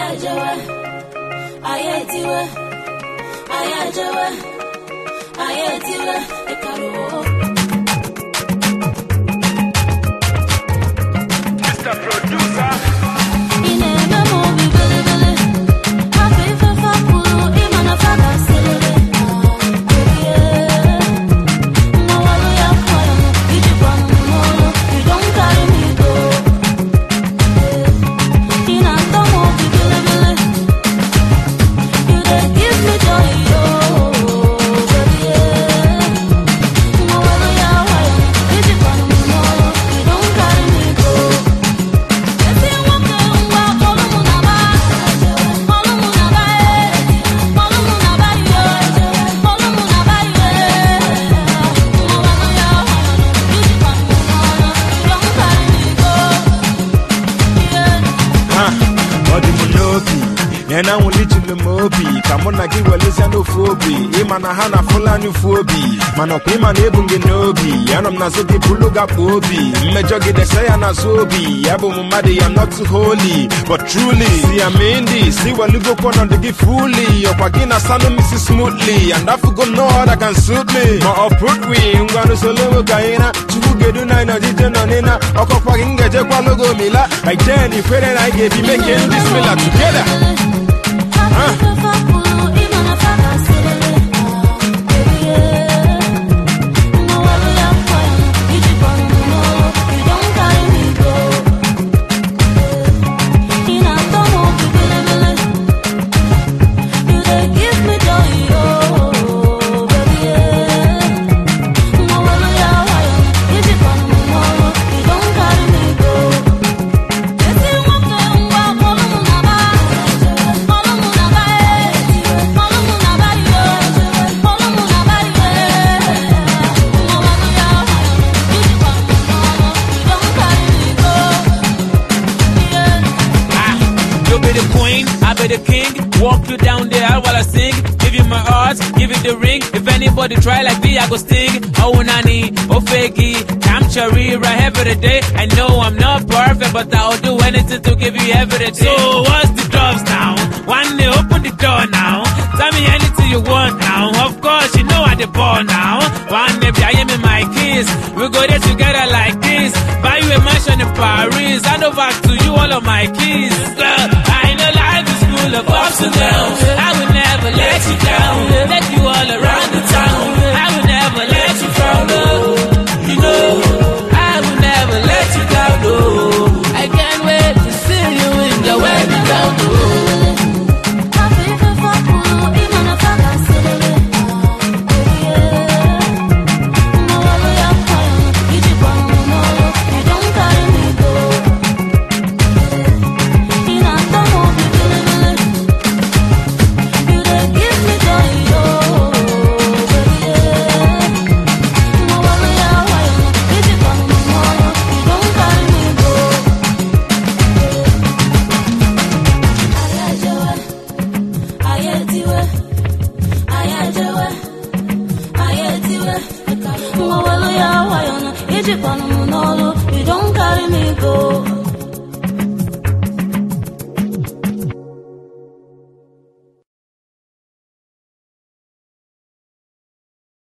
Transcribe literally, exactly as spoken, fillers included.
Ayajawa, ayetiwa, ayajawa, ayetiwa, ekaruo. Mister Producer. Inema mobi bele bele, happy fafa puru imana faga selele. Yeah, mawalo ya kwaya, ijibanu molo, you don't carry me go. Inanta mobi bele bele, you dey give me joy, oh baby. Yeah, mawalo ya kwaya, ijibanu molo, you don't carry me go. And I will little mobi, come on, I give a listen to Phobi, Imana Hana Fulani Phobi, Manopima Nebungi Nobi, Yanam Nazoki Puluga Pobi, Majogi the Sayana Sobi, Abu Mumadi, I'm not too holy, but truly, see I'm Indy, see what you go on the give fully, your Pagina Sanu Missus Smoothly, and I forgot no other can suit me. Ma put we, Ungano Solo Gaina, Chugeduna, Nina, Okopaginga Jaqualogo Mila, I tell you, Fred and I gave you making this miller together. I be the king, walk you down the aisle while I sing. Give you my heart, give you the ring. If anybody try like me, I go sting. Oh nani, oh fakey, I'm cherry right every day. I know I'm not perfect, but I'll do anything to give you everything. So what's the drops now? One day open the door now. Tell me anything you want now. Of course you know I the ball now. One day I am in my kiss. We go there together like this. Buy you a mansion in Paris. Hand over to you all of my keys. Girl, I know life is full of ups and downs. I will never let you down. Let you all around the town. I will never let you frown. Oh, you know, I will never let you down. Oh, I can't wait to see you in the wedding gown. Oh. You don't carry me go.